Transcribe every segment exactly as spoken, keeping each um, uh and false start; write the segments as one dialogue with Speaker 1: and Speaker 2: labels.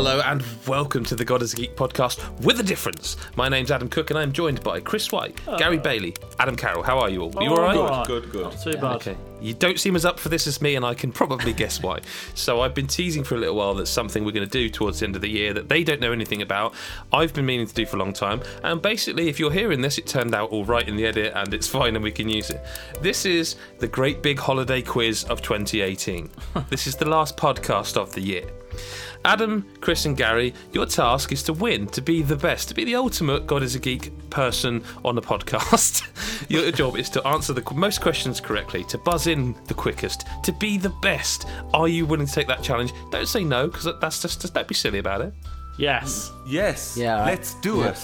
Speaker 1: Hello and welcome to the God is a Geek podcast with a difference. My name's Adam Cook and I'm joined by Chris White, oh. Gary Bailey, Adam Carroll. How are you all? Are you
Speaker 2: oh,
Speaker 1: alright?
Speaker 2: Good, good, good.
Speaker 3: Not too bad.
Speaker 1: Okay. You don't seem as up for this as me, and I can probably guess why. So I've been teasing for a little while that something we're going to do towards the end of the year that they don't know anything about. I've been meaning to do for a long time, and basically if you're hearing this, it turned out all right in the edit and it's fine and we can use it. This is the great big holiday quiz of twenty eighteen. This is the last podcast of the year. Adam, Chris and Gary, your task is to win, to be the best, to be the ultimate God is a Geek person on the podcast. Your job is to answer the most questions correctly, to buzz in the quickest, to be the best. Are you willing to take that challenge? Don't say no, because that's just, just don't be silly about it.
Speaker 3: Yes.
Speaker 2: Yes.
Speaker 4: Yeah.
Speaker 2: Let's do
Speaker 4: yeah.
Speaker 2: it.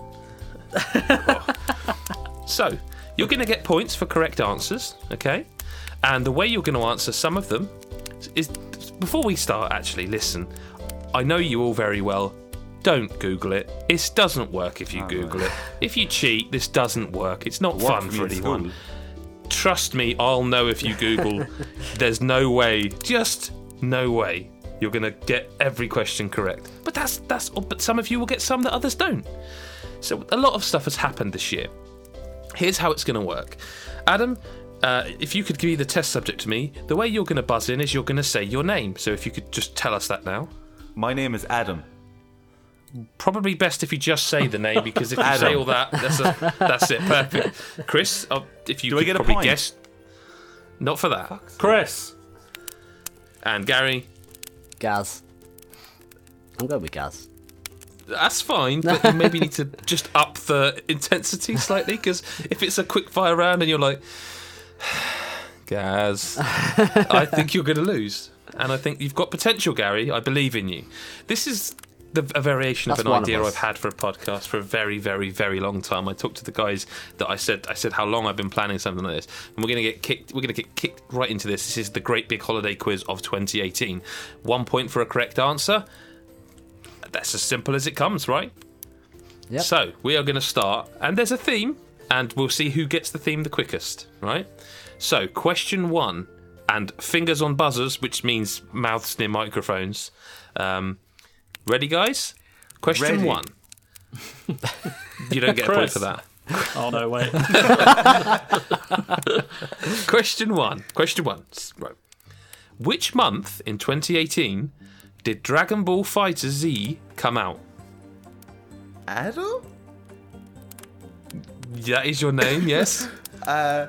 Speaker 1: Oh. So, you're going to get points for correct answers, okay? And the way you're going to answer some of them is... Before we start, actually, listen. I know you all very well. Don't Google it. It doesn't work if you oh, Google right. it. If you cheat, this doesn't work. It's not
Speaker 2: Work
Speaker 1: fun for anyone.
Speaker 2: School.
Speaker 1: Trust me, I'll know if you Google. There's no way, just no way, you're going to get every question correct. But that's that's. But some of you will get some that others don't. So a lot of stuff has happened this year. Here's how it's going to work. Adam, uh, if you could give the test subject to me, the way you're going to buzz in is you're going to say your name. So if you could just tell us that now.
Speaker 2: My name is Adam.
Speaker 1: Probably best if you just say the name, because if you say all that, that's, a, that's it. Perfect. Chris, uh, if you
Speaker 2: Do
Speaker 1: could
Speaker 2: I get a
Speaker 1: probably
Speaker 2: point?
Speaker 1: guess. Not for that.
Speaker 2: Fuck's
Speaker 3: Chris.
Speaker 1: And Gary.
Speaker 4: Gaz. I'm going with Gaz.
Speaker 1: That's fine, but you maybe need to just up the intensity slightly, because if it's a quick fire round and you're like, Gaz, I think you're going to lose. And I think you've got potential, Gary. I believe in you. This is the, a variation
Speaker 4: That's
Speaker 1: of an
Speaker 4: one
Speaker 1: idea
Speaker 4: of
Speaker 1: I've had for a podcast for a very, very, very long time. I talked to the guys that I said I said how long I've been planning something like this, and we're going to get kicked. We're going to get kicked right into this. This is the great big holiday quiz of twenty eighteen. One point for a correct answer. That's as simple as it comes, right?
Speaker 4: Yep.
Speaker 1: So we are going to start, and there's a theme, and we'll see who gets the theme the quickest, right? So question one, and fingers on buzzers, which means mouths near microphones. Um, ready, guys? Question
Speaker 2: Ready.
Speaker 1: one. You don't get a point
Speaker 3: Chris.
Speaker 1: for that.
Speaker 3: Oh, no, wait.
Speaker 1: Question one. Question one. Right. Which month in twenty eighteen did Dragon Ball Fighter Z come out?
Speaker 2: Adam?
Speaker 1: That is your name, yes?
Speaker 2: Uh,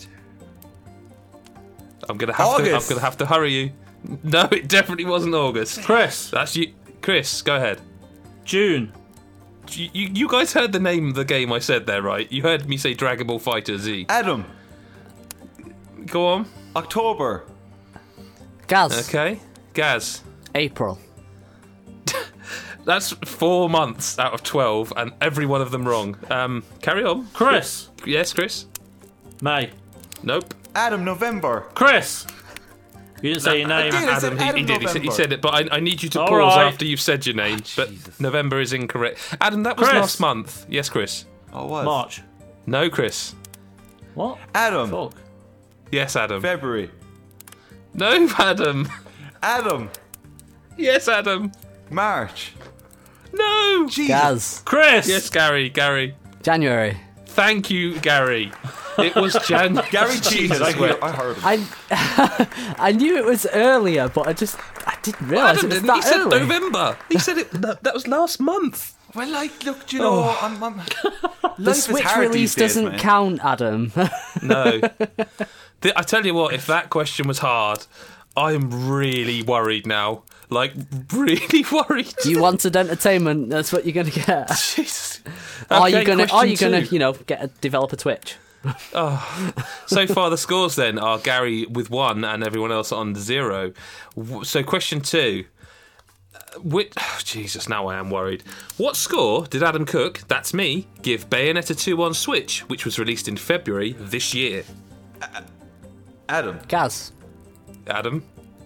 Speaker 1: I'm gonna have to. I'm
Speaker 2: August.
Speaker 1: gonna have to hurry you. No, it definitely wasn't August.
Speaker 3: Chris.
Speaker 1: That's you, Chris. Go ahead.
Speaker 3: June.
Speaker 1: You, you, you guys heard the name of the game I said there, right? You heard me say Dragon Ball Fighter Z.
Speaker 2: Adam.
Speaker 1: Go on.
Speaker 2: October.
Speaker 4: Gaz.
Speaker 1: Okay, Gaz.
Speaker 4: April.
Speaker 1: That's four months out of twelve, and every one of them wrong. Um, carry on.
Speaker 3: Chris.
Speaker 1: Yes, Chris.
Speaker 3: May.
Speaker 1: Nope.
Speaker 2: Adam, November.
Speaker 3: Chris. You didn't say your name.
Speaker 2: I did. I said
Speaker 1: Adam, he, he
Speaker 2: Adam
Speaker 1: did. He said, he
Speaker 2: November.
Speaker 1: said it, but I, I need you to
Speaker 3: All
Speaker 1: pause
Speaker 3: right.
Speaker 1: after you've said your name. But
Speaker 2: Jesus.
Speaker 1: November is incorrect. Adam, that was
Speaker 3: Chris.
Speaker 1: last month. Yes, Chris.
Speaker 2: Oh, what?
Speaker 3: March.
Speaker 1: No, Chris.
Speaker 3: What?
Speaker 2: Adam.
Speaker 3: Fuck.
Speaker 1: Yes, Adam.
Speaker 2: February.
Speaker 1: No, Adam.
Speaker 2: Adam.
Speaker 1: Yes, Adam.
Speaker 2: March.
Speaker 1: No.
Speaker 2: Jesus.
Speaker 4: Gaz.
Speaker 3: Chris.
Speaker 1: Yes, Gary. Gary.
Speaker 4: January.
Speaker 1: Thank you, Gary. It was Jan.
Speaker 2: Gary cheated. I,
Speaker 1: Jesus,
Speaker 2: hear, I heard him.
Speaker 4: I I knew it was earlier, but I just I didn't realise
Speaker 1: Adam
Speaker 4: it was
Speaker 1: didn't.
Speaker 4: that
Speaker 1: He said
Speaker 4: early.
Speaker 1: November. He said it. That, that was last month.
Speaker 2: Well, like, look, do you know,
Speaker 1: Oh.
Speaker 2: I'm, I'm,
Speaker 4: The
Speaker 2: life is
Speaker 4: Switch
Speaker 2: hard
Speaker 4: release
Speaker 2: these days,
Speaker 4: doesn't
Speaker 2: man.
Speaker 4: count, Adam.
Speaker 1: No. The- I tell you what, if that question was hard, I'm really worried now. Like, really worried.
Speaker 4: Do you wanted entertainment? That's what you're going to get.
Speaker 1: Jesus.
Speaker 4: are
Speaker 1: Okay,
Speaker 4: you going to? Are
Speaker 1: question
Speaker 4: you going to?
Speaker 1: two.
Speaker 4: You know, get a developer Twitch?
Speaker 1: So far, the scores then are Gary with one and everyone else on zero. W- So, question two. Uh, Which, oh, Jesus, now I am worried. What score did Adam Cook, that's me, give Bayonetta two on Switch, which was released in February this year?
Speaker 2: Adam.
Speaker 4: Gaz.
Speaker 1: Adam,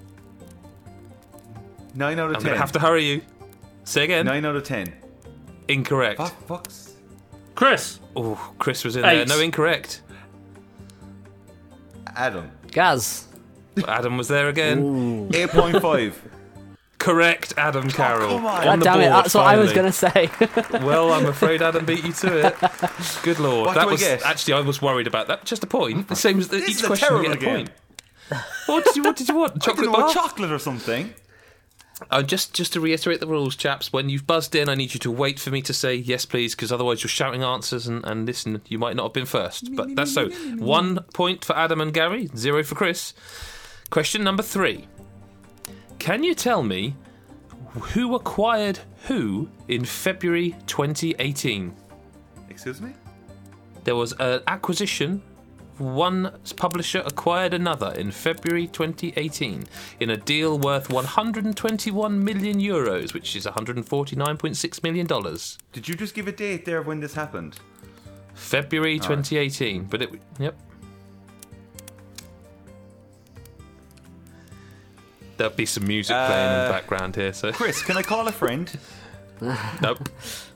Speaker 2: Nine out of
Speaker 1: I'm
Speaker 2: ten.
Speaker 1: going to have to hurry you. Say again.
Speaker 2: Nine out of ten.
Speaker 1: Incorrect.
Speaker 2: Fuck, fucks.
Speaker 3: Chris.
Speaker 1: Oh, Chris was in
Speaker 3: Eight.
Speaker 1: there. No, incorrect.
Speaker 2: Adam.
Speaker 4: Gaz.
Speaker 1: Adam was there again.
Speaker 2: eight point five.
Speaker 1: Correct, Adam Carroll.
Speaker 2: come on.
Speaker 1: On
Speaker 4: God
Speaker 1: the
Speaker 4: damn it,
Speaker 1: board,
Speaker 4: that's what I was
Speaker 1: finally.
Speaker 4: going to say.
Speaker 1: Well, I'm afraid Adam beat you to it. Good lord.
Speaker 2: What
Speaker 1: that
Speaker 2: do I
Speaker 1: was
Speaker 2: get?
Speaker 1: actually I was worried about that. Just a point. The same as the,
Speaker 2: This
Speaker 1: each
Speaker 2: is a
Speaker 1: question you
Speaker 2: terrible
Speaker 1: get a
Speaker 2: game.
Speaker 1: point. What did you what did you want?
Speaker 2: I didn't
Speaker 1: Chocolate
Speaker 2: know,
Speaker 1: bar?
Speaker 2: chocolate or something.
Speaker 1: Uh, just just to reiterate the rules, chaps, when you've buzzed in, I need you to wait for me to say yes, please, because otherwise you're shouting answers and, and listen, you might not have been first. But that's so. One point for Adam and Gary, zero for Chris. Question number three. Can you tell me who acquired who in February twenty eighteen?
Speaker 2: Excuse me?
Speaker 1: There was an acquisition. One publisher acquired another in February twenty eighteen in a deal worth one hundred twenty-one million euros, which is one hundred forty-nine point six million dollars.
Speaker 2: Did you just give a date there of when this happened?
Speaker 1: February twenty eighteen, but it yep. There'll be some music playing in the
Speaker 2: Uh,
Speaker 1: background here, so
Speaker 2: Chris, can I call a friend?
Speaker 1: nope.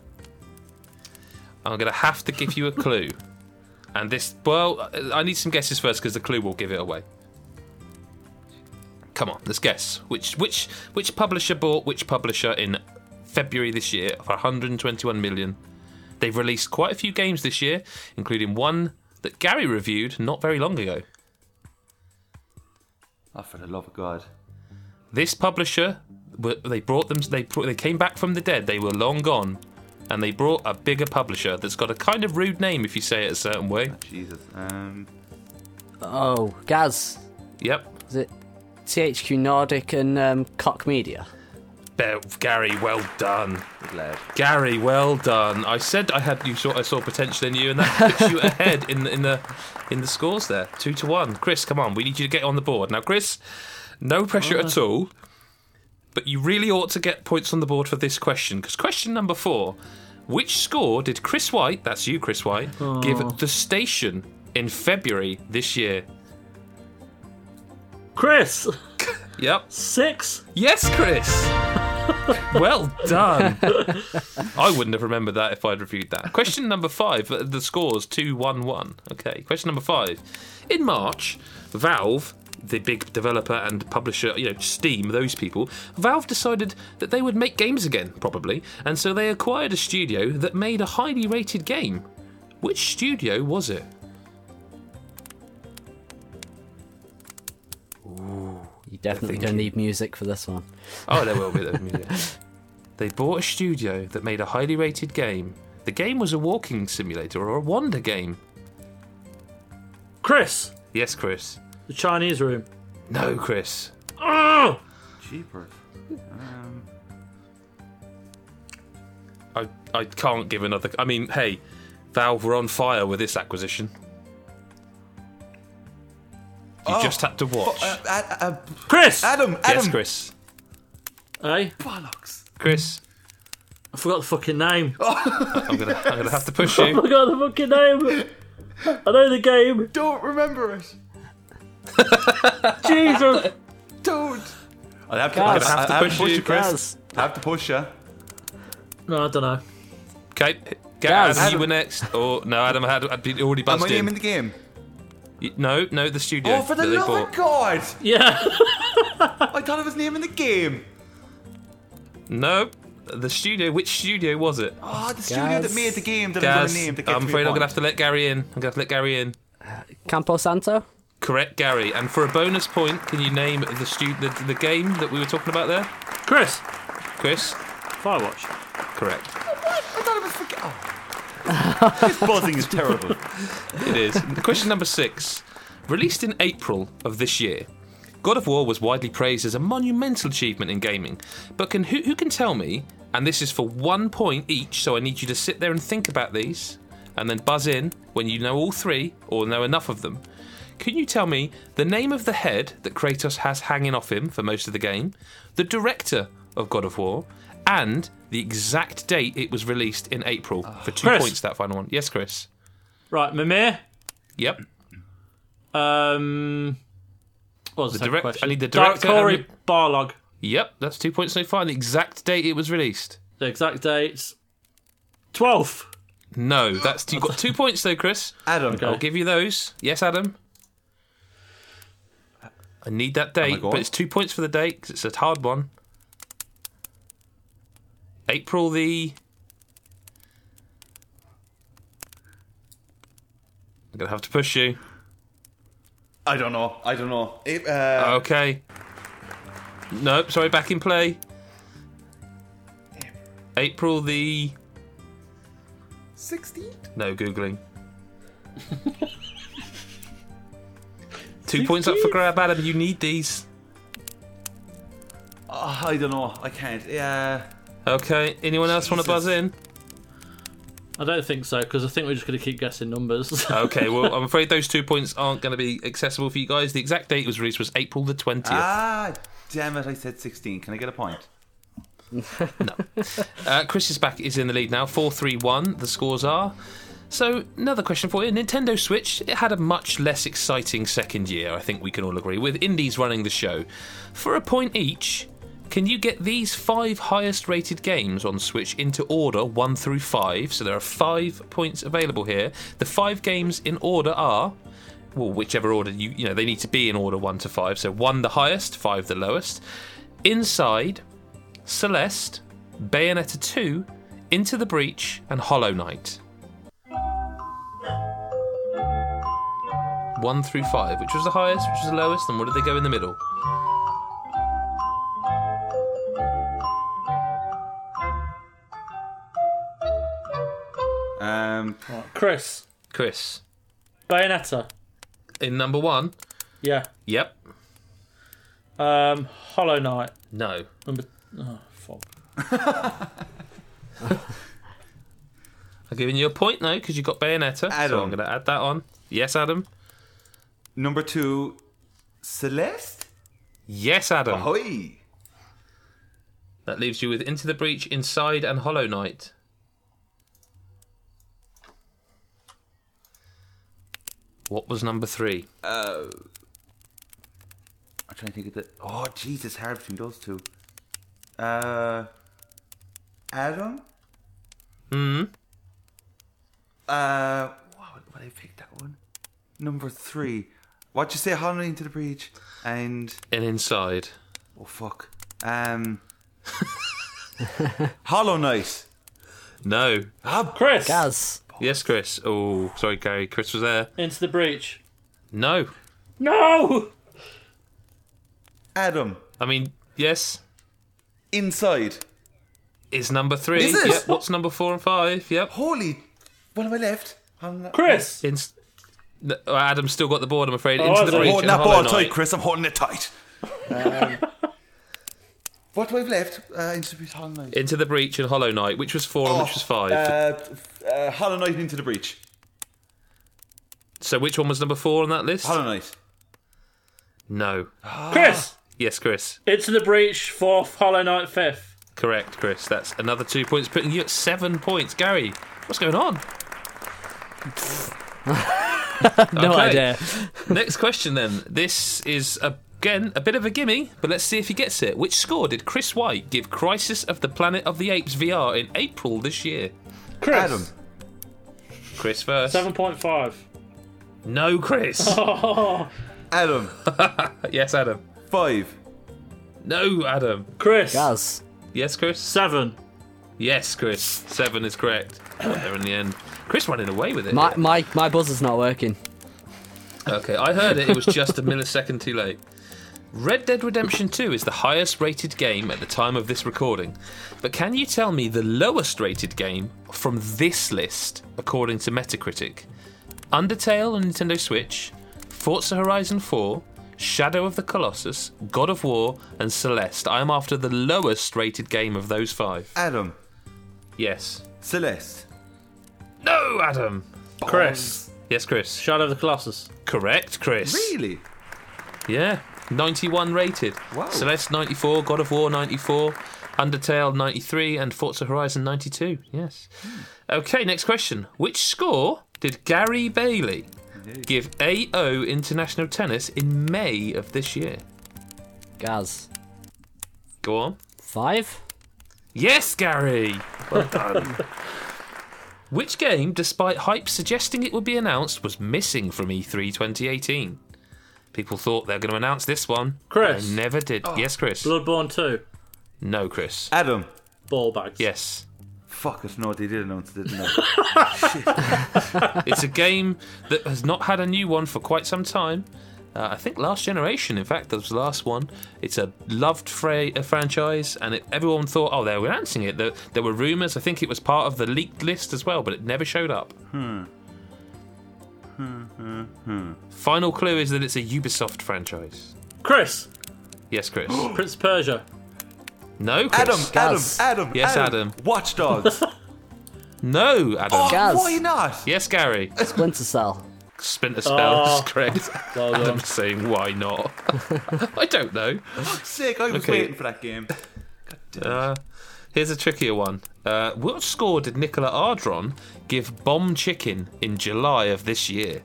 Speaker 1: I'm going to have to give you a clue. And this, well, I need some guesses first because the clue will give it away. Come on, let's guess. Which which which publisher bought which publisher in February this year for one hundred twenty-one million? They've released quite a few games this year, including one that Gary reviewed not very long ago.
Speaker 2: Oh, for the love of God.
Speaker 1: This publisher, they brought them. They they came back from the dead. They were long gone, and they brought a bigger publisher that's got a kind of rude name if you say it a certain way.
Speaker 2: Jesus. Um,
Speaker 4: Oh, Gaz.
Speaker 1: Yep.
Speaker 4: Is it T H Q Nordic and um, Koch Media?
Speaker 1: Be- Gary, well done.
Speaker 2: good lad.
Speaker 1: Gary, well done. I said I had you saw I saw potential in you, and that puts you ahead in the in the in the scores there, two to one. Chris, come on, we need you to get on the board now. Chris, no pressure at all, but you really ought to get points on the board for this question because question number four: which score did Chris White, that's you, Chris White, give The Station in February this year?
Speaker 3: Chris,
Speaker 1: Yep.
Speaker 3: six.
Speaker 1: Yes, Chris. Well done. I wouldn't have remembered that if I'd reviewed that. Question number five. uh, The score's two one one. Okay, question number five. In March, Valve, the big developer and publisher, you know, Steam, those people, Valve decided that they would make games again, probably, and so they acquired a studio that made a highly rated game. Which studio was it?
Speaker 4: You're definitely going to need music for this one.
Speaker 1: Oh, there will be. There will be, yeah. They bought a studio that made a highly rated game. The game was a walking simulator or a wander game.
Speaker 3: Chris,
Speaker 1: Yes, Chris.
Speaker 3: the Chinese room.
Speaker 1: No, Chris.
Speaker 3: Oh!
Speaker 2: Jeepers. Um,
Speaker 1: I I can't give another. I mean, hey, Valve were on fire with this acquisition. You
Speaker 2: Oh.
Speaker 1: just had to watch.
Speaker 2: uh, uh, uh,
Speaker 3: Chris!
Speaker 2: Adam, Adam.
Speaker 1: yes, Chris.
Speaker 3: Hey,
Speaker 2: Bollocks.
Speaker 1: Chris,
Speaker 3: I forgot the fucking name.
Speaker 1: I'm gonna I'm gonna have to push
Speaker 3: I
Speaker 1: you.
Speaker 3: forgot the fucking name. I know the game.
Speaker 2: Don't remember it.
Speaker 3: Jesus.
Speaker 2: Don't. I'll have to,
Speaker 4: Gaz.
Speaker 2: I'll
Speaker 1: Have to
Speaker 2: I'll
Speaker 1: push you,
Speaker 2: Chris.
Speaker 4: Gaz.
Speaker 2: I have to push you.
Speaker 3: No, I don't know.
Speaker 1: Okay, get
Speaker 4: Gaz.
Speaker 1: Adam, you were next. Or no, Adam had had been already
Speaker 2: Am I
Speaker 1: buzzed in.
Speaker 2: name in the game?
Speaker 1: Y- No, no, the studio.
Speaker 2: Oh, for the
Speaker 1: that they
Speaker 2: love
Speaker 1: bought.
Speaker 2: of God!
Speaker 3: Yeah.
Speaker 2: I thought it was name in the game.
Speaker 1: No, the studio. Which studio was it?
Speaker 2: Oh, the studio
Speaker 4: Gaz.
Speaker 2: that made the game that
Speaker 1: Gaz,
Speaker 2: I'm gonna name. That gets
Speaker 1: I'm
Speaker 2: me
Speaker 1: afraid
Speaker 2: a
Speaker 1: I'm gonna
Speaker 2: point.
Speaker 1: have to let Gary in. I'm gonna have to let Gary in.
Speaker 4: Campo Santo?
Speaker 1: Correct, Gary. And for a bonus point, can you name the stu- the, the game that we were talking about there?
Speaker 3: Chris,
Speaker 1: Chris?
Speaker 3: Firewatch.
Speaker 1: Correct.
Speaker 2: I thought it was for. Oh. This buzzing is terrible.
Speaker 1: It is. Question number six. Released in April of this year, God of War was widely praised as a monumental achievement in gaming. But can who, who can tell me, and this is for one point each, so I need you to sit there and think about these, and then buzz in when you know all three, or know enough of them. Can you tell me the name of the head that Kratos has hanging off him for most of the game, the director of God of War, and the exact date it was released in April for two
Speaker 3: Chris.
Speaker 1: points, that final one. Yes, Chris.
Speaker 3: Right, Mimir.
Speaker 1: Yep.
Speaker 3: Um, what was the,
Speaker 1: The
Speaker 3: second
Speaker 1: direct-
Speaker 3: question?
Speaker 1: I need the
Speaker 3: Dar-
Speaker 1: director and
Speaker 3: Corey
Speaker 1: the-
Speaker 3: Barlog.
Speaker 1: Yep, that's two points so far. The exact date it was released.
Speaker 3: The exact dates. twelfth.
Speaker 1: No, that's you've got two points though, Chris.
Speaker 2: Adam.
Speaker 3: Okay.
Speaker 1: I'll give you those. Yes, Adam. I need that date,
Speaker 2: going?
Speaker 1: but it's two points for the date because it's a hard one. April the... I'm going to have to push you.
Speaker 2: I don't know. I don't know. It, uh,
Speaker 1: Okay. Nope, sorry, back in play. April the...
Speaker 2: sixteenth?
Speaker 1: No, Googling. Two points up for grab, Adam. You need these.
Speaker 2: Oh, I don't know. I can't. Yeah.
Speaker 1: Okay, anyone else want to buzz in?
Speaker 3: I don't think so, because I think we're just going to keep guessing numbers.
Speaker 1: Okay, well, I'm afraid those two points aren't going to be accessible for you guys. The exact date it was released was April the twentieth.
Speaker 2: Ah, damn it. I said sixteen. Can I get a point?
Speaker 1: No. Uh, Chris is back, is in the lead now, four three one, the scores are. So, another question for you. Nintendo Switch, it had a much less exciting second year, I think we can all agree, with indies running the show. For a point each, can you get these five highest rated games on Switch into order one through five? So there are five points available here. The five games in order are, well, whichever order, you you know, they need to be in order one to five. So one the highest, five the lowest. Inside, Celeste, Bayonetta two, Into the Breach, and Hollow Knight. One through five. Which was the highest, which was the lowest, and what did they go in the middle?
Speaker 2: Um,
Speaker 3: Chris,
Speaker 1: Chris.
Speaker 3: Bayonetta.
Speaker 1: In number one?
Speaker 3: Yeah.
Speaker 1: Yep.
Speaker 3: Um, Hollow Knight.
Speaker 1: No.
Speaker 3: Number. Oh, fuck.
Speaker 1: I'm giving you a point now because you got Bayonetta. So
Speaker 2: Adam.
Speaker 1: I'm going to add that on. Yes, Adam.
Speaker 2: number two, Celeste?
Speaker 1: Yes, Adam.
Speaker 2: Ahoy!
Speaker 1: That leaves you with Into the Breach, Inside, and Hollow Knight. What was number three?
Speaker 2: Uh, I'm trying to think of the. Oh, jeez, it's hard between those two. Uh, Adam?
Speaker 1: Hmm.
Speaker 2: Uh, what would I pick that one? Number three. What'd you say? Hollow Knight, Into the Breach, and
Speaker 1: And Inside.
Speaker 2: oh fuck. Um, Hollow Knight.
Speaker 1: No.
Speaker 3: Chris.
Speaker 4: Gaz.
Speaker 1: Yes, Chris. Oh, sorry, Gary. Chris was there.
Speaker 3: Into the Breach.
Speaker 1: No.
Speaker 3: No!
Speaker 2: Adam.
Speaker 1: I mean, yes.
Speaker 2: Inside.
Speaker 1: Is number three.
Speaker 2: Is it?
Speaker 1: Yep. What's number four and five? Yep.
Speaker 2: Holy. What am I left? Hollow Knight-
Speaker 3: Chris.
Speaker 1: In- no, Adam's still got the board, I'm afraid.
Speaker 3: Oh,
Speaker 1: Into
Speaker 3: is
Speaker 1: the
Speaker 3: it?
Speaker 1: Breach
Speaker 2: Holding
Speaker 1: and
Speaker 2: that
Speaker 1: Hollow
Speaker 2: ball tight,
Speaker 1: Knight.
Speaker 2: Chris. I'm holding it tight. Um, what do I have left? Uh, Into the Breach, Hollow Knight.
Speaker 1: Into the Breach and Hollow Knight. Which was four and which was five?
Speaker 2: Uh, uh, Hollow Knight, Into the Breach.
Speaker 1: So which one was number four on that list?
Speaker 2: Hollow Knight.
Speaker 1: No.
Speaker 3: Chris.
Speaker 1: Yes, Chris.
Speaker 3: Into the Breach. Fourth. Hollow Knight. Fifth.
Speaker 1: Correct, Chris. That's another two points, putting you at seven points. Gary, what's going on?
Speaker 4: No
Speaker 1: Okay.
Speaker 4: idea.
Speaker 1: Next question then. This is, again, a bit of a gimme, but let's see if he gets it. Which score did Chris White give Crisis of the Planet of the Apes V R in April this year?
Speaker 3: Chris.
Speaker 2: Adam.
Speaker 1: Chris first.
Speaker 3: Seven point five.
Speaker 1: No, Chris.
Speaker 2: Adam.
Speaker 1: Yes, Adam.
Speaker 2: Five.
Speaker 1: No, Adam.
Speaker 3: Chris.
Speaker 4: Gaz.
Speaker 1: Yes, Chris.
Speaker 3: Seven.
Speaker 1: Yes, Chris. Seven is correct. Got there in the end. Chris running away with it.
Speaker 4: My my my buzzer's not working.
Speaker 1: Okay, I heard it. It was just a millisecond too late. Red Dead Redemption two is the highest rated game at the time of this recording. But can you tell me the lowest rated game from this list, according to Metacritic? Undertale on Nintendo Switch, Forza Horizon four, Shadow of the Colossus, God of War, and Celeste. I am after the lowest rated game of those five.
Speaker 2: Adam.
Speaker 1: Yes.
Speaker 2: Celeste.
Speaker 1: No, Adam.
Speaker 3: Chris.
Speaker 1: Yes, Chris.
Speaker 3: Shadow of the Colossus.
Speaker 1: Correct, Chris.
Speaker 2: Really?
Speaker 1: Yeah. ninety-one rated.
Speaker 2: Wow.
Speaker 1: Celeste ninety-four, God of War ninety-four, Undertale ninety-three, and Forza Horizon ninety-two. Yes. Okay, next question. Which score did Gary Bailey give A O International Tennis in May of this year?
Speaker 4: Gaz.
Speaker 1: Go on.
Speaker 4: Five?
Speaker 1: Yes, Gary! Well done. Which game, despite hype suggesting it would be announced, was missing from E three twenty eighteen? People thought they were going to announce this one.
Speaker 3: Chris.
Speaker 1: They never did. Yes, Chris.
Speaker 3: Bloodborne two.
Speaker 1: No, Chris.
Speaker 2: Adam.
Speaker 3: ball bags.
Speaker 1: Yes.
Speaker 2: Fuck it, no, they did announce it, didn't they?
Speaker 1: It's a game that has not had a new one for quite some time. Uh, I think Last Generation, in fact, that was the last one. It's a loved fra- a franchise, and it, everyone thought, oh, they were announcing it. There, there were rumours. I think it was part of the leaked list as well, but it never showed up.
Speaker 2: Hmm. Hmm, hmm, hmm.
Speaker 1: Final clue is that it's a Ubisoft franchise.
Speaker 3: Chris.
Speaker 1: Yes, Chris.
Speaker 3: Prince of Persia.
Speaker 1: No, Chris.
Speaker 2: Adam, Adam,
Speaker 4: Gaz.
Speaker 2: Adam.
Speaker 1: Yes, Adam.
Speaker 2: Watch Dogs.
Speaker 1: No, Adam.
Speaker 2: Oh,
Speaker 4: Gaz.
Speaker 2: why not?
Speaker 1: Yes, Gary.
Speaker 4: Splinter Cell.
Speaker 1: Splinter Spell
Speaker 3: Oh.
Speaker 1: is correct.
Speaker 3: Well done.
Speaker 1: Adam's saying, why not? I don't know.
Speaker 2: Fuck's sake, I was
Speaker 1: Okay.
Speaker 2: waiting for that game. God damn it.
Speaker 1: Uh, here's a trickier one. Uh, what score did Nicola Ardron give Bomb Chicken in July of this year?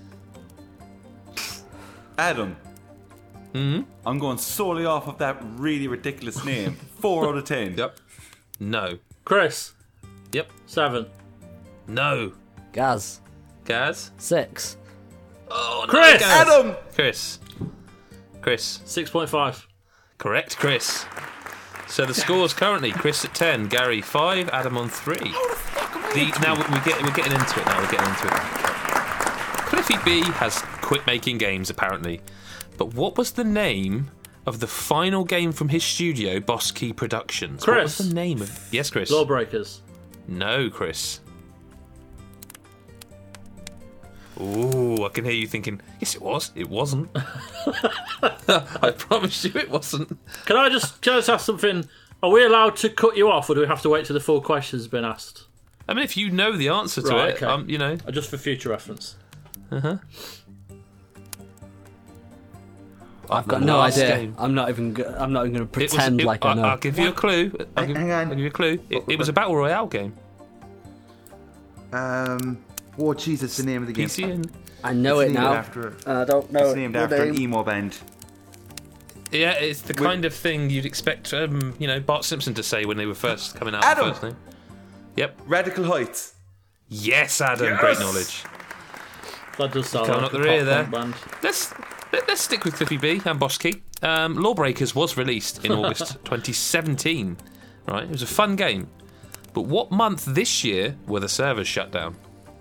Speaker 2: Adam. Mm-hmm. I'm going solely off of that really ridiculous name. Four out of ten.
Speaker 1: Yep. No.
Speaker 3: Chris.
Speaker 1: Yep.
Speaker 3: Seven.
Speaker 1: No.
Speaker 4: Gaz.
Speaker 1: Gaz?
Speaker 4: Six.
Speaker 1: Oh, no,
Speaker 3: Chris!
Speaker 1: Gaz.
Speaker 2: Adam!
Speaker 1: Chris. Chris.
Speaker 3: Six point five.
Speaker 1: Correct, Chris. So the score's currently Chris at ten, Gary five, Adam on three. The, now we get we're getting into it. Now we're getting into it. Cliffy B has quit making games apparently, but what was the name of the final game from his studio, Boss Key Productions? What was
Speaker 3: Chris.
Speaker 1: the name of? Yes, Chris.
Speaker 3: Lawbreakers.
Speaker 1: No, Chris. Ooh, I can hear you thinking, yes, it was. It wasn't. I promise you it wasn't.
Speaker 3: Can I just can I just ask something? Are we allowed to cut you off, or do we have to wait till the full question's been asked?
Speaker 1: I mean, if you know the answer to
Speaker 3: Right,
Speaker 1: it,
Speaker 3: okay.
Speaker 1: um, you know.
Speaker 3: Uh, Just for future reference.
Speaker 4: I've got
Speaker 1: The
Speaker 4: no
Speaker 1: last
Speaker 4: idea.
Speaker 1: game.
Speaker 4: I'm not even. Go- I'm not even going to
Speaker 1: It was-
Speaker 4: pretend
Speaker 1: it-
Speaker 4: like I know.
Speaker 1: I'll give you a clue. I'll give,
Speaker 2: Hang on.
Speaker 1: I'll give you a clue. It, it was a battle royale game.
Speaker 2: Um, oh, Jesus, the name of the game.
Speaker 1: P C and
Speaker 4: I know
Speaker 2: It's
Speaker 4: it
Speaker 2: named
Speaker 4: now.
Speaker 2: After,
Speaker 4: I don't know
Speaker 2: it's named
Speaker 4: the
Speaker 2: after an
Speaker 4: name.
Speaker 2: emo band.
Speaker 1: yeah, it's the kind of thing you'd expect, um, you know, Bart Simpson to say when they were first coming out.
Speaker 2: Adam!
Speaker 1: The first name. Yep.
Speaker 2: Radical Heights.
Speaker 1: Yes, Adam.
Speaker 2: Yes!
Speaker 1: Great knowledge.
Speaker 3: That does sound
Speaker 1: Coming
Speaker 3: like
Speaker 1: up
Speaker 3: a
Speaker 1: the rear
Speaker 3: pop
Speaker 1: there.
Speaker 3: punk band.
Speaker 1: Let's let, let's stick with Cliffy B and Boss Key. Um, Lawbreakers was released in August twenty seventeen. Right, it was a fun game. But what month this year were the servers shut down?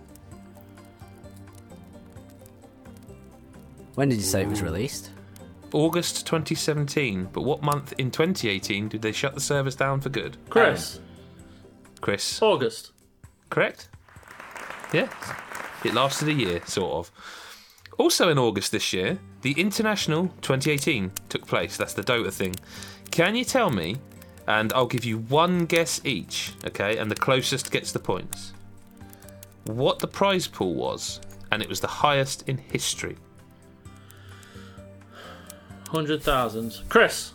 Speaker 4: When did you say it was released?
Speaker 1: August twenty seventeen. But what month in twenty eighteen did they shut the servers down for good?
Speaker 3: Chris.
Speaker 1: Chris,
Speaker 3: August.
Speaker 1: correct? Yeah. It lasted a year, sort of. Also in August this year, the International twenty eighteen took place. That's the Dota thing. Can you tell me, and I'll give you one guess each, okay, and the closest gets the points, what the prize pool was, and it was the highest in history?
Speaker 3: Hundred thousand. Chris.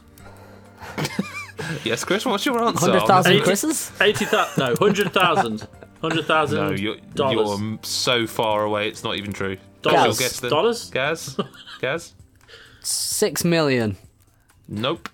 Speaker 1: Yes, Chris, what's your answer?
Speaker 4: Hundred thousand
Speaker 3: Eighty-
Speaker 4: Chris's?
Speaker 3: Eighty thousand. No, hundred thousand. Hundred thousand.
Speaker 1: No, you're,
Speaker 3: dollars.
Speaker 1: you're so far away, it's not even true.
Speaker 3: Dollars.
Speaker 1: What's your guess then?
Speaker 3: Dollars?
Speaker 1: Gaz? Gaz?
Speaker 4: Six million.
Speaker 1: Nope.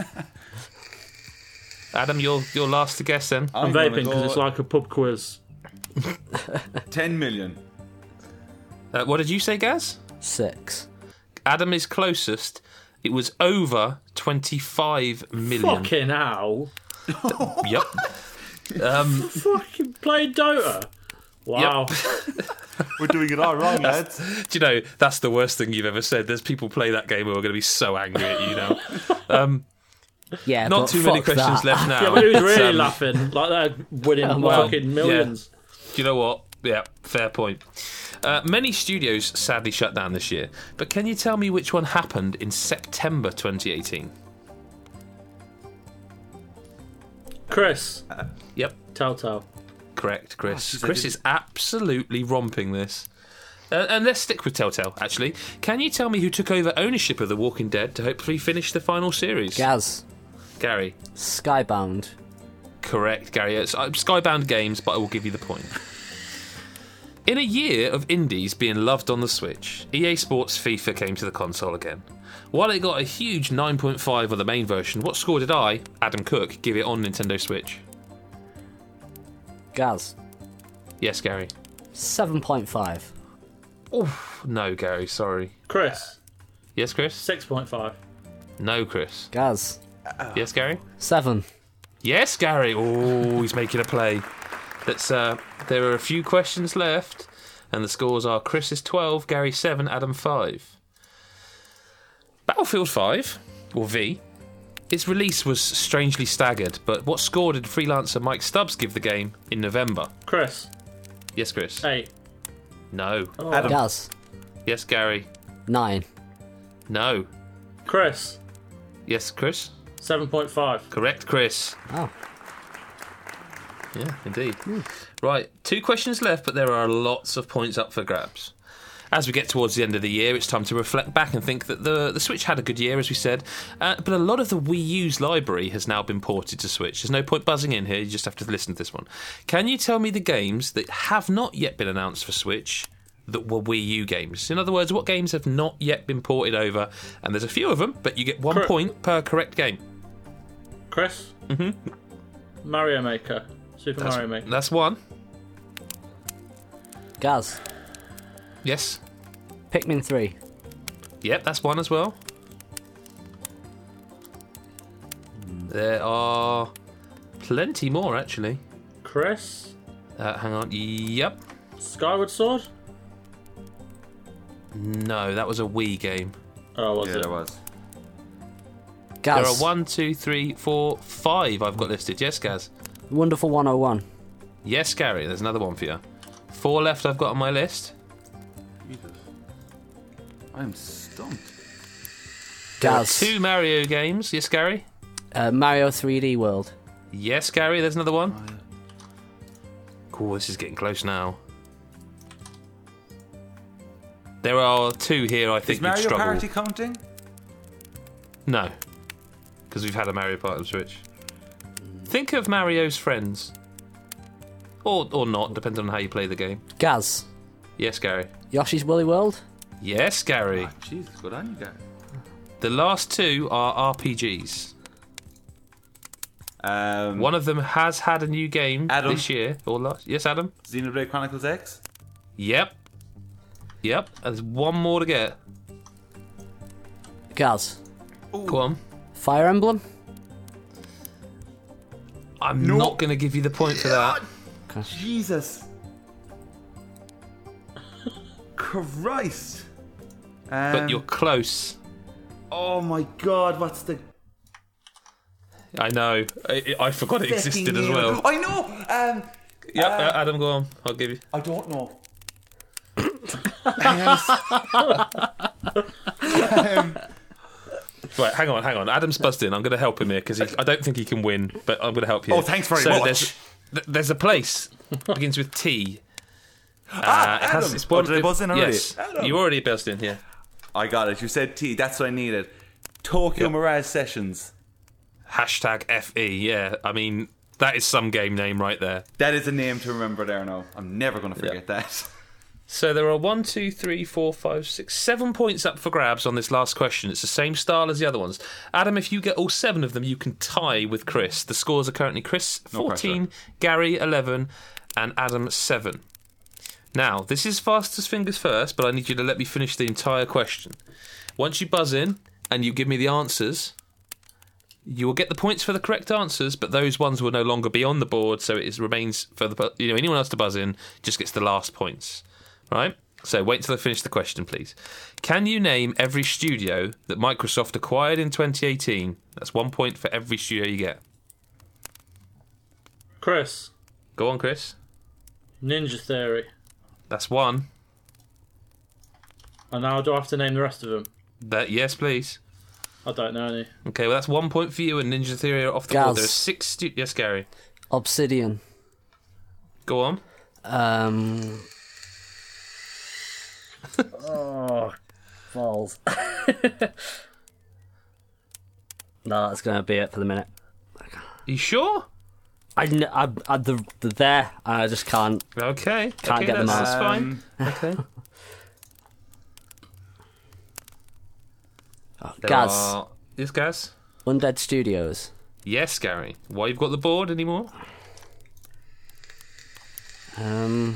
Speaker 1: Adam, you're, you're last to guess then.
Speaker 3: I'm
Speaker 2: gonna
Speaker 3: vaping
Speaker 2: go
Speaker 3: because it's like a pub quiz.
Speaker 2: ten million.
Speaker 1: Uh, what did you say, Gaz?
Speaker 4: Six.
Speaker 1: Adam is closest. It was over twenty-five million.
Speaker 3: Fucking hell.
Speaker 1: Yep. Um,
Speaker 3: Fucking played Dota. Wow.
Speaker 2: We're doing it all wrong, lads.
Speaker 1: do you know, that's the worst thing you've ever said. There's people play that game who are going to be so angry at you now. Um,
Speaker 4: Yeah,
Speaker 1: not
Speaker 4: but
Speaker 1: too many
Speaker 4: fuck
Speaker 1: questions
Speaker 4: that.
Speaker 1: left now.
Speaker 3: Yeah, but who's really
Speaker 1: Um,
Speaker 3: laughing? Like they're winning
Speaker 4: Come on.
Speaker 3: fucking millions.
Speaker 1: Do you know what? Yeah, fair point. Uh, many studios sadly shut down this year, but can you tell me which one happened in September twenty eighteen?
Speaker 3: Chris.
Speaker 1: Yep,
Speaker 3: Telltale.
Speaker 1: correct, Chris.
Speaker 2: jeez, I
Speaker 1: Chris
Speaker 2: didn't-
Speaker 1: is absolutely romping this. Uh, and let's stick with Telltale, actually. Can you tell me who took over ownership of The Walking Dead to hopefully finish the final series?
Speaker 4: Gaz.
Speaker 1: Gary.
Speaker 4: Skybound.
Speaker 1: Correct, Gary. It's uh, Skybound Games, but I will give you the point. In a year of indies being loved on the Switch, E A Sports FIFA came to the console again. While it got a huge nine point five on the main version, what score did I, Adam Cook, give it on Nintendo Switch?
Speaker 4: Gaz.
Speaker 1: Yes, Gary.
Speaker 4: Seven point five.
Speaker 1: No, Gary, sorry.
Speaker 3: Chris.
Speaker 1: Yes, Chris?
Speaker 3: Six point five.
Speaker 1: No, Chris.
Speaker 4: Gaz.
Speaker 1: Yes, Gary?
Speaker 4: Seven.
Speaker 1: Yes, Gary. Oh, he's making a play. Let's. Uh, there are a few questions left, and the scores are: Chris is twelve, Gary seven, Adam five. Battlefield five, or V. Its release was strangely staggered, but what score did freelancer Mike Stubbs give the game in November?
Speaker 3: Chris.
Speaker 1: Yes, Chris.
Speaker 3: Eight.
Speaker 1: No.
Speaker 3: Oh.
Speaker 2: Adam.
Speaker 4: Gaz.
Speaker 1: Yes, Gary.
Speaker 4: Nine.
Speaker 1: No.
Speaker 3: Chris.
Speaker 1: Yes, Chris.
Speaker 3: Seven point five.
Speaker 1: Correct, Chris.
Speaker 4: Oh.
Speaker 1: Yeah, indeed. Right, two questions left, but there are lots of points up for grabs. As we get towards the end of the year, it's time to reflect back and think that the, the Switch had a good year, as we said, uh, but a lot of the Wii U's library has now been ported to Switch. There's no point buzzing in here, you just have to listen to this one. Can you tell me the games that have not yet been announced for Switch that were Wii U games? In other words, what games have not yet been ported over? And there's a few of them, but you get one
Speaker 3: Correct.
Speaker 1: point per correct game.
Speaker 3: Chris.
Speaker 1: Mm-hmm.
Speaker 3: Mario Maker. Super
Speaker 1: That's,
Speaker 3: Mario Maker.
Speaker 1: that's one.
Speaker 4: Gaz.
Speaker 1: Yes.
Speaker 4: Pikmin three.
Speaker 1: Yep, that's one as well. There are plenty more, actually.
Speaker 3: Chris.
Speaker 1: Uh, hang on. Yep.
Speaker 3: Skyward Sword.
Speaker 1: No, that was a Wii game.
Speaker 3: Oh, was
Speaker 2: Yeah,
Speaker 3: it?
Speaker 2: there was.
Speaker 4: Gaz.
Speaker 1: There are one, two, three, four, five I've got listed. Yes, Gaz.
Speaker 4: Wonderful one oh one.
Speaker 1: Yes, Gary. There's another one for you. Four left I've got on my list.
Speaker 2: Jesus. I'm stumped.
Speaker 1: There are
Speaker 4: Gaz.
Speaker 1: two Mario games. Yes, Gary.
Speaker 4: Uh, Mario three D World.
Speaker 1: Yes, Gary. There's another one. Cool, this is getting close now. There are two here I think
Speaker 2: Is
Speaker 1: you'd
Speaker 2: Mario
Speaker 1: struggle.
Speaker 2: Party counting?
Speaker 1: No, because we've had a Mario Party on Switch. Think of Mario's friends. Or or not, depends on how you play the game.
Speaker 4: Gaz.
Speaker 1: Yes, Gary.
Speaker 4: Yoshi's Woolly World.
Speaker 1: Yes, Gary.
Speaker 2: Oh, Jesus, good on you guys.
Speaker 1: The last two are R P Gs.
Speaker 2: Um,
Speaker 1: One of them has had a new game
Speaker 2: Adam?
Speaker 1: this year. Or last. Yes, Adam?
Speaker 2: Xenoblade Chronicles X?
Speaker 1: Yep. Yep. There's one more to get.
Speaker 4: Gaz.
Speaker 1: Go on.
Speaker 4: Fire Emblem.
Speaker 1: I'm
Speaker 2: No.
Speaker 1: not going to give you the point for that.
Speaker 2: Jesus. Christ. Um,
Speaker 1: But you're close.
Speaker 2: Oh my god, what's the...
Speaker 1: I know. I, I forgot it existed as well.
Speaker 2: I know! Um,
Speaker 1: Yep,
Speaker 2: uh,
Speaker 1: uh, Adam, go on. I'll give you.
Speaker 2: I don't know.
Speaker 1: Right, hang on, hang on. Adam's buzzed in. I'm going to help him here because I don't think he can win, but I'm going to help you.
Speaker 2: Oh, thanks very
Speaker 1: so
Speaker 2: much.
Speaker 1: There's, th- there's a place begins with T. Uh,
Speaker 2: Ah,
Speaker 1: it has-
Speaker 2: Adam.
Speaker 1: it's
Speaker 2: Oh,
Speaker 1: one-
Speaker 2: did I buzz in already?
Speaker 1: Yes,
Speaker 2: Adam.
Speaker 1: you already buzzed in. Yeah.
Speaker 2: I got it. You said T. That's what I needed. Tokyo
Speaker 1: Yep.
Speaker 2: Mirage Sessions.
Speaker 1: Hashtag F E. Yeah, I mean that is some game name right there.
Speaker 2: That is a name to remember there now. I'm never going to forget
Speaker 1: Yep.
Speaker 2: that.
Speaker 1: So there are one, two, three, four, five, six, seven points up for grabs on this last question. It's the same style as the other ones. Adam, if you get all seven of them, you can tie with Chris. The scores are currently Chris
Speaker 2: No
Speaker 1: fourteen,
Speaker 2: pressure.
Speaker 1: Gary eleven, and Adam seven. Now, this is fastest fingers first, but I need you to let me finish the entire question. Once you buzz in and you give me the answers, you will get the points for the correct answers, but those ones will no longer be on the board, so it is, remains for the you know anyone else to buzz in just gets the last points. Right? So wait till I finish the question, please. Can you name every studio that Microsoft acquired in twenty eighteen? That's one point for every studio you get.
Speaker 3: Chris.
Speaker 1: Go on, Chris.
Speaker 3: Ninja Theory.
Speaker 1: That's one.
Speaker 3: And now do I have to name the rest of them?
Speaker 1: That yes, please.
Speaker 3: I don't know any.
Speaker 1: Okay, well that's one point for you, and Ninja Theory are off the
Speaker 4: Gaz.
Speaker 1: board. There's six. Stu- yes, Gary.
Speaker 4: Obsidian.
Speaker 1: Go on.
Speaker 4: Um. oh, balls. No, that's going to be it for the minute.
Speaker 1: You sure?
Speaker 4: I, kn- I, I they're, they're there. I just can't.
Speaker 1: Okay.
Speaker 4: Can't
Speaker 1: okay,
Speaker 4: get them
Speaker 1: that's,
Speaker 4: out.
Speaker 1: that's fine. Okay.
Speaker 4: Oh,
Speaker 1: There
Speaker 4: Gaz.
Speaker 1: are- Yes, Gaz.
Speaker 4: Undead Studios.
Speaker 1: Yes, Gary. Why you've got the board anymore?
Speaker 4: Um.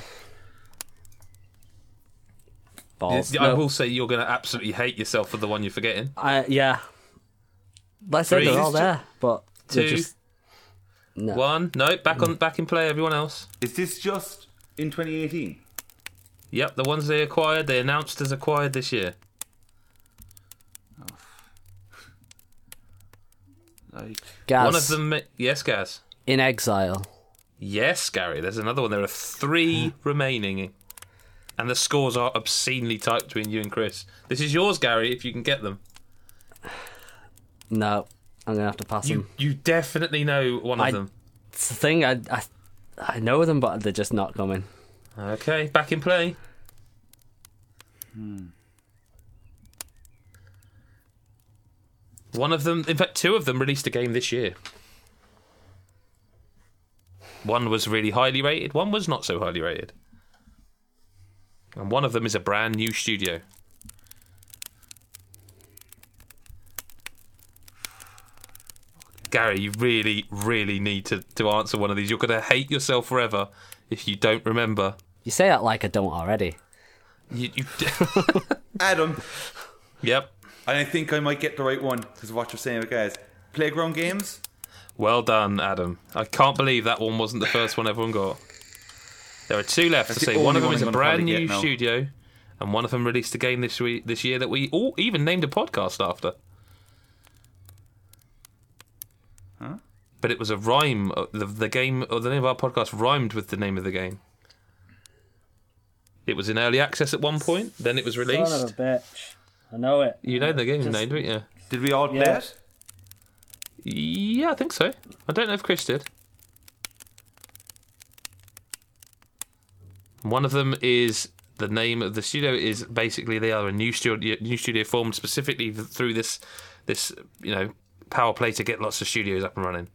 Speaker 4: Balls.
Speaker 1: Yes, I
Speaker 4: No.
Speaker 1: will say you're going to absolutely hate yourself for the one you're forgetting.
Speaker 4: I, yeah. Like I said,
Speaker 1: Three.
Speaker 4: they're all there, but they're
Speaker 1: Two.
Speaker 4: just No.
Speaker 1: One. No, back on back in play, everyone else.
Speaker 2: Is this just in twenty eighteen?
Speaker 1: Yep, the ones they acquired, they announced as acquired this year.
Speaker 2: Like,
Speaker 4: Gaz,
Speaker 1: One of them... Yes, Gaz.
Speaker 4: In Exile.
Speaker 1: Yes, Gary, there's another one. There are three remaining. And the scores are obscenely tight between you and Chris. This is yours, Gary, if you can get them.
Speaker 4: No, I'm gonna have to pass
Speaker 1: You
Speaker 4: them.
Speaker 1: you definitely know one of
Speaker 4: I-
Speaker 1: them.
Speaker 4: It's the thing. I, I I know them, but they're just not coming.
Speaker 1: Okay, back in play.
Speaker 2: Hmm.
Speaker 1: One of them, in fact, two of them released a game this year. One was really highly rated, one was not so highly rated. And one of them is a brand new studio. Gary, you really, really need to, to answer one of these. You're going to hate yourself forever if you don't remember.
Speaker 4: You say that like I don't already.
Speaker 1: You, you
Speaker 2: Adam,
Speaker 1: Yep.
Speaker 2: I think I might get the right one because of what you're saying, guys. Playground Games?
Speaker 1: Well done, Adam. I can't believe that one wasn't the first one everyone got. There are two left
Speaker 2: That's
Speaker 1: to
Speaker 2: the
Speaker 1: say. One
Speaker 2: only
Speaker 1: of them
Speaker 2: one
Speaker 1: is
Speaker 2: I'm
Speaker 1: a
Speaker 2: gonna
Speaker 1: brand
Speaker 2: probably
Speaker 1: new
Speaker 2: get now.
Speaker 1: studio, and one of them released a game this week, this year that we all even named a podcast after.
Speaker 2: Huh?
Speaker 1: But it was a rhyme. uh, The, the game, or the name of our podcast, rhymed with the name of the game. It was in early access at one point. Then it was released.
Speaker 3: Son of a bitch. I know it.
Speaker 1: You know the game
Speaker 3: Just-
Speaker 1: name, don't you?
Speaker 2: Did we all play
Speaker 3: Yeah.
Speaker 2: it?
Speaker 1: Yeah, I think so. I don't know if Chris did. One of them is the name of the studio is basically they are a new studio, new studio formed specifically th- through this, this you know, power play to get lots of studios up and running.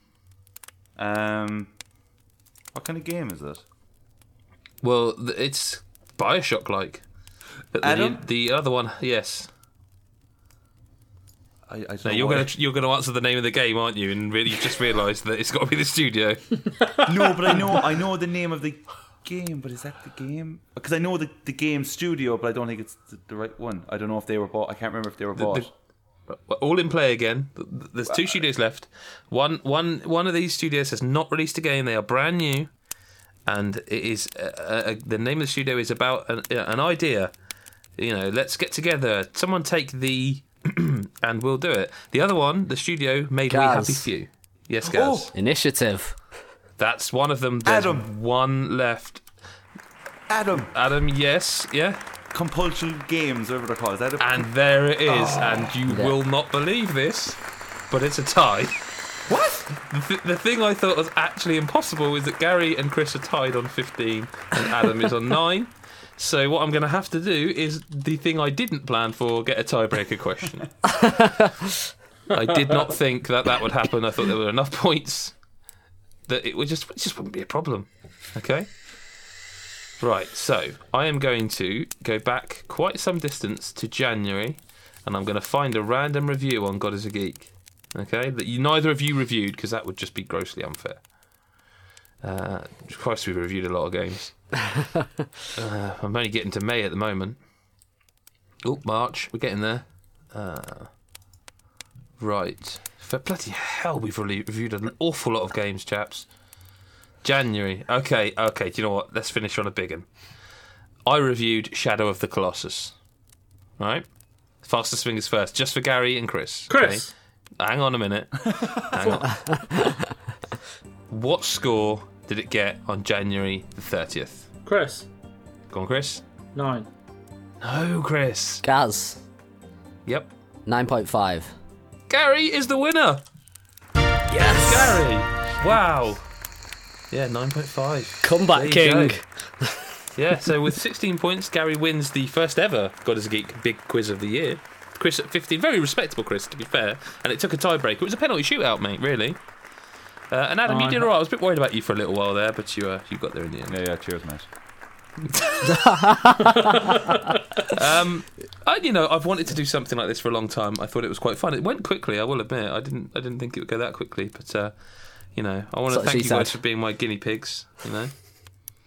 Speaker 2: Um, what kind of game is it?
Speaker 1: Well, th- it's Bioshock-like. But the,
Speaker 2: Adam?
Speaker 1: the other one, yes.
Speaker 2: I, I don't
Speaker 1: No,
Speaker 2: know
Speaker 1: you're
Speaker 2: why.
Speaker 1: gonna you're gonna answer the name of the game, aren't you? And really, you've just realised that it's got to be the studio.
Speaker 2: No, but I know I know the name of the game. But is that the game? Because I know the, the game studio, but I don't think it's the, the right one. I don't know if they were bought. I can't remember if they were bought.
Speaker 1: We're all in play again. There's two studios left. One, one, one of these studios has not released a game. They are brand new, and it is uh, uh, the name of the studio is about an, uh, an idea. You know, let's get together. Someone take the, and we'll do it. The other one, the studio made We
Speaker 4: Gaz.
Speaker 1: Happy Few. Yes, Gaz.
Speaker 2: Oh.
Speaker 4: Initiative.
Speaker 1: That's one of them. There's
Speaker 2: Adam.
Speaker 1: one left.
Speaker 2: Adam,
Speaker 1: Adam, yes, yeah.
Speaker 2: Compulsion Games, whatever they're called. Is that a,
Speaker 1: And there it is, and you
Speaker 4: Yeah.
Speaker 1: will not believe this, but it's a tie.
Speaker 2: what?
Speaker 1: The, th- the thing I thought was actually impossible is that Gary and Chris are tied on fifteen and Adam is on nine. So what I'm going to have to do is the thing I didn't plan for, get a tiebreaker question. I did not think that that would happen. I thought there were enough points that it would just it just wouldn't be a problem. Okay? Right, so I am going to go back quite some distance to January, and I'm going to find a random review on God is a Geek. Okay, that you neither of you reviewed because that would just be grossly unfair. Uh, Christ, we've reviewed a lot of games. uh, I'm only getting to May at the moment. Oh, March, we're getting there. Uh, right, for bloody hell, we've really reviewed an awful lot of games, chaps. January. Okay, okay. Do you know what? Let's finish on a big one. I reviewed Shadow of the Colossus. Right? Fastest fingers first, just for Gary and Chris.
Speaker 3: Chris.
Speaker 1: Okay? Hang on a minute. Hang on. What score did it get on January the thirtieth?
Speaker 3: Chris.
Speaker 1: Go on, Chris.
Speaker 3: Nine.
Speaker 1: No, Chris.
Speaker 4: Gaz.
Speaker 1: Yep.
Speaker 4: nine point five.
Speaker 1: Gary is the winner.
Speaker 4: Yes.
Speaker 1: Gary. Wow. Yeah, nine point five.
Speaker 4: Comeback
Speaker 1: There you
Speaker 4: king.
Speaker 1: go. Yeah, so with sixteen points, Gary wins the first ever God is a Geek big quiz of the year. Chris at fifteen, very respectable Chris, to be fair. And it took a tiebreaker. It was a penalty shootout, mate, really. Uh, and Adam,
Speaker 3: Oh,
Speaker 1: you
Speaker 3: I
Speaker 1: did
Speaker 3: ha-
Speaker 1: all right. I was a bit worried about you for a little while there, but you uh, you got there in the end.
Speaker 2: Yeah, yeah. Cheers, mate.
Speaker 1: Um, I, you know, I've wanted to do something like this for a long time. I thought it was quite fun. It went quickly, I will admit. I didn't, I didn't think it would go that quickly. But uh, you know, I want to
Speaker 4: That's what
Speaker 1: thank
Speaker 4: she
Speaker 1: you guys
Speaker 4: said.
Speaker 1: for being my guinea pigs. You know.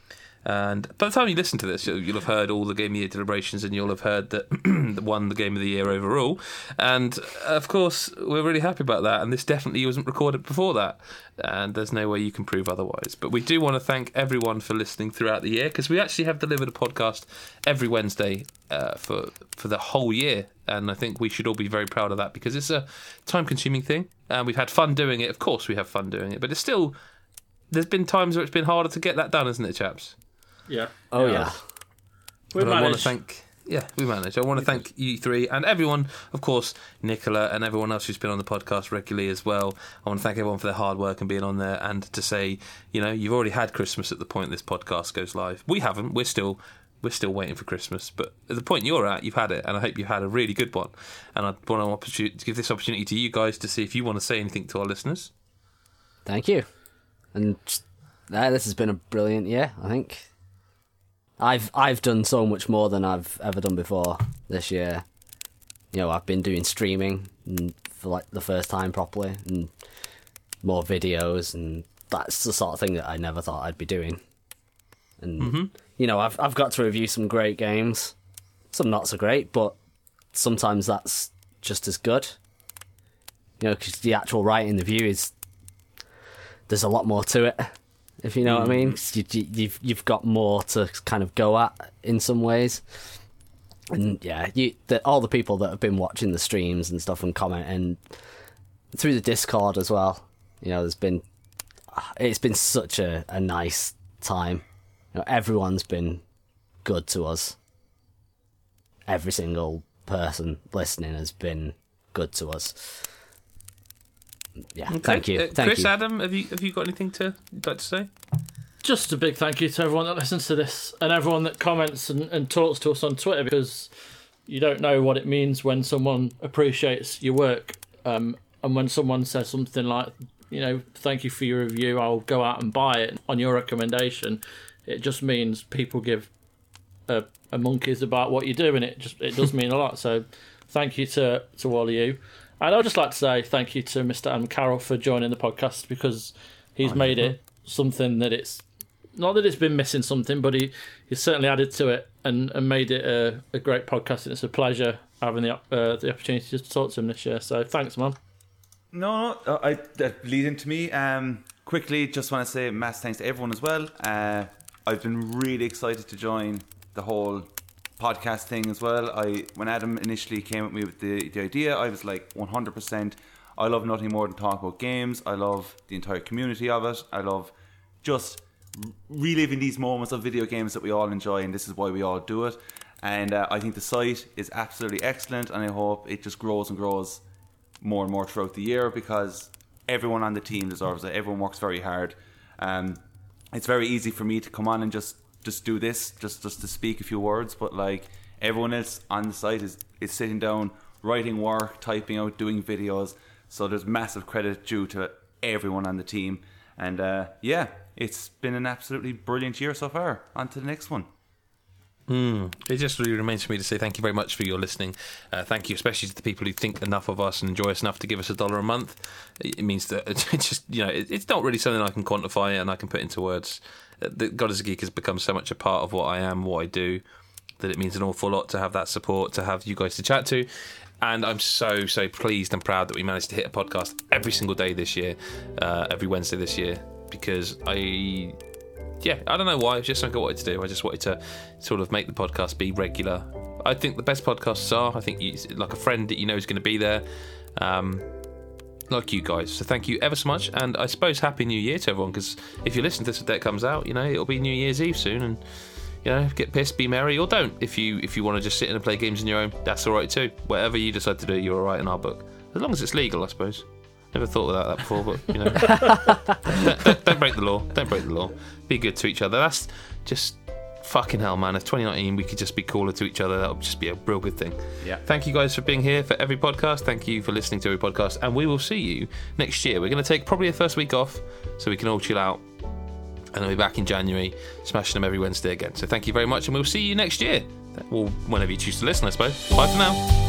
Speaker 1: And by the time you listen to this, you'll, you'll have heard all the Game of the Year deliberations, and you'll have heard that won the Game of the Year overall. And of course, we're really happy about that. And this definitely wasn't recorded before that. And there's no way you can prove otherwise. But we do want to thank everyone for listening throughout the year, because we actually have delivered a podcast every Wednesday uh, for for the whole year. And I think we should all be very proud of that, because it's a time-consuming thing. And we've had fun doing it. Of course, we have fun doing it. But it's still, there's been times where it's been harder to get that done, isn't it, chaps?
Speaker 3: Yeah.
Speaker 4: Oh, yeah.
Speaker 3: We
Speaker 1: But I want to
Speaker 3: managed.
Speaker 1: thank, yeah, we managed. I want to thank you three and everyone, of course, Nicola and everyone else who's been on the podcast regularly as well. I want to thank everyone for their hard work and being on there, and to say, you know, you've already had Christmas at the point this podcast goes live. We haven't. We're still we're still waiting for Christmas, but at the point you're at, you've had it, and I hope you've had a really good one. And I want to give this opportunity to you guys to see if you want to say anything to our listeners.
Speaker 4: Thank you. And uh, this has been a brilliant year, I think. I've I've done so much more than I've ever done before this year. You know, I've been doing streaming and for like the first time properly, and more videos, and that's the sort of thing that I never thought I'd be doing. And
Speaker 1: Mm-hmm.
Speaker 4: you know, I've I've got to review some great games, some not so great, but sometimes that's just as good. You know, because the actual writing the view is, there's a lot more to it, if you know what I mean. 'Cause you, you, you've you've got more to kind of go at in some ways, and yeah, you the, all the people that have been watching the streams and stuff and commenting through the Discord as well. You know, there's been it's been such a, a nice time. You know, everyone's been good to us. Every single person listening has been good to us. Yeah,
Speaker 1: Okay.
Speaker 4: thank you.
Speaker 1: Uh,
Speaker 4: Thank
Speaker 1: Chris,
Speaker 4: you.
Speaker 1: Adam, have you have you got anything to you'd like to say?
Speaker 3: Just a big thank you to everyone that listens to this and everyone that comments and, and talks to us on Twitter, because you don't know what it means when someone appreciates your work, um, and when someone says something like, you know, thank you for your review, I'll go out and buy it on your recommendation. It just means people give a, a monkeys about what you do, and it just it does mean a lot. So thank you to, to all of you. And I'd just like to say thank you to Mister Adam Carroll for joining the podcast, because he's oh, made it something that it's, not that it's been missing something, but he, he's certainly added to it and, and made it a, a great podcast. And it's a pleasure having the uh, the opportunity to talk to him this year. So thanks, man.
Speaker 2: No, no, I, that lead into me. Um, quickly, just want to say mass thanks to everyone as well. Uh, I've been really excited to join the whole podcast thing as well. I when Adam initially came at me with the, the idea, I was like one hundred percent. I love nothing more than talk about games. I love the entire community of it. I love just reliving these moments of video games that we all enjoy, and this is why we all do it. And uh, I think the site is absolutely excellent, and I hope it just grows and grows more and more throughout the year, because everyone on the team deserves it. Everyone works very hard. Um, it's very easy for me to come on and just just do this, just just to speak a few words, but like everyone else on the site is, is sitting down, writing work, typing out, doing videos. So there's massive credit due to everyone on the team. And uh, yeah, it's been an absolutely brilliant year so far. On to the next one.
Speaker 1: Mm. It just really remains for me to say thank you very much for your listening. Uh, thank you especially to the people who think enough of us and enjoy us enough to give us a dollar a month. It means that it's just, you know, it, it's not really something I can quantify and I can put into words. The God is a Geek has become so much a part of what I am, what I do, that it means an awful lot to have that support, to have you guys to chat to. And I'm so, so pleased and proud that we managed to hit a podcast every single day this year, uh, every Wednesday this year, because I... Yeah, I don't know why. It's just something I wanted to do. I just wanted to sort of make the podcast be regular. I think the best podcasts are, I think, you, like a friend that you know is going to be there, um, like you guys. So thank you ever so much. And I suppose Happy New Year to everyone, because if you listen to this the day it comes out, you know, it'll be New Year's Eve soon. And, you know, get pissed, be merry, or don't. If you if you want to just sit in and play games on your own, that's all right too. Whatever you decide to do, you're all right in our book. As long as it's legal, I suppose. Never thought about that before, but, you know. don't, don't, don't break the law. Don't break the law. Be good to each other. That's just fucking hell, man. If twenty nineteen we could just be cooler to each other, that would just be a real good thing.
Speaker 2: Yeah.
Speaker 1: Thank you guys for being here for every podcast. Thank you for listening to every podcast. And we will see you next year. We're going to take probably a first week off so we can all chill out. And then we'll be back in January, smashing them every Wednesday again. So thank you very much, and we'll see you next year. Well, whenever you choose to listen, I suppose. Bye for now.